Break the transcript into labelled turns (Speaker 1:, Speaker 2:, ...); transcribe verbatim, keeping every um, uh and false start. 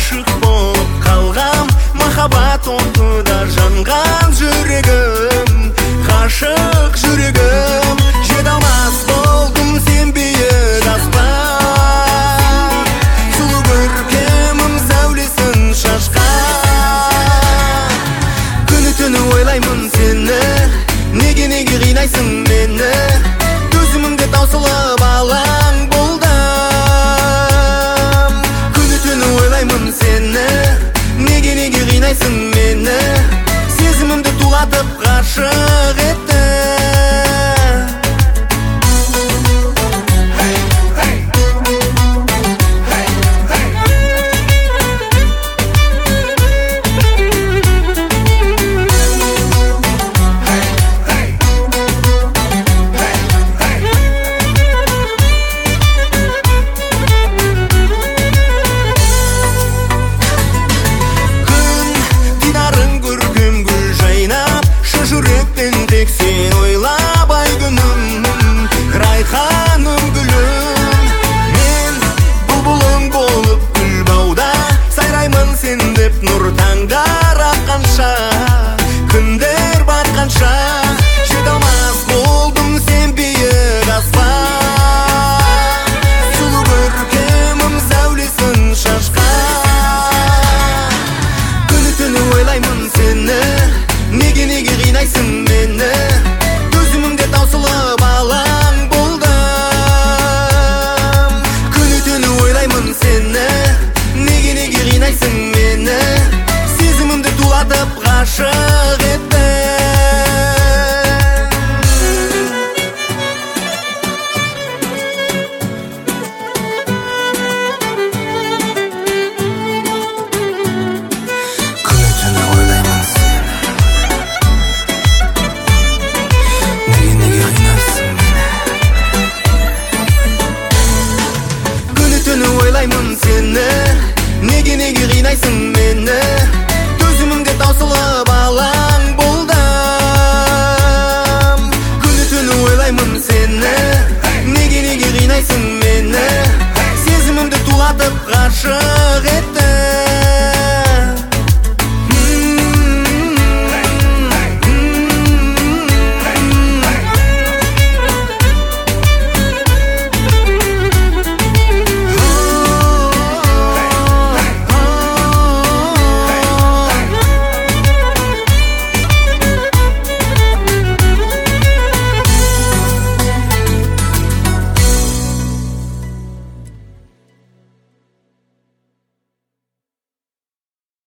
Speaker 1: ғашық болып қалғам, махаббат отында жанған жүрегім, ғашық жүрегім. Жете алмас болдым сен биік аспан, сұлу көркемім сәулесін шашқан. Күні түні ойлаймын сені, неге неге қинайсың мені, төзімімде таусылып алаң болдым. Күні түні ойлаймын сені, неге неге қинайсың мені, сезімімді тулатып ғашық етті. Тек сен ойлап ай күнім, райханым гүлім. Мен бұлбұлың болып гүл бауда, сайраймын сен деп нұр таңдар аққанша, күндер батқанша. Жете алмас болдым сен биік аспан, сұлу көркемім сәулесін шашқан. Күні түні ойлаймын сені, неге неге қинайсың мені, төзімімде таусылып алаң болдым. Күні түні ойлаймын сені, неге неге қинайсың мені, сезімімді тулатып ғашық етті. Ойлаймын сені, неге неге қинайсың мені, төзімімде таусылып алаң болдым. Күні түні ойлаймын сені, неге неге қинайсың мені, сезімімді тулатып ғашық етті.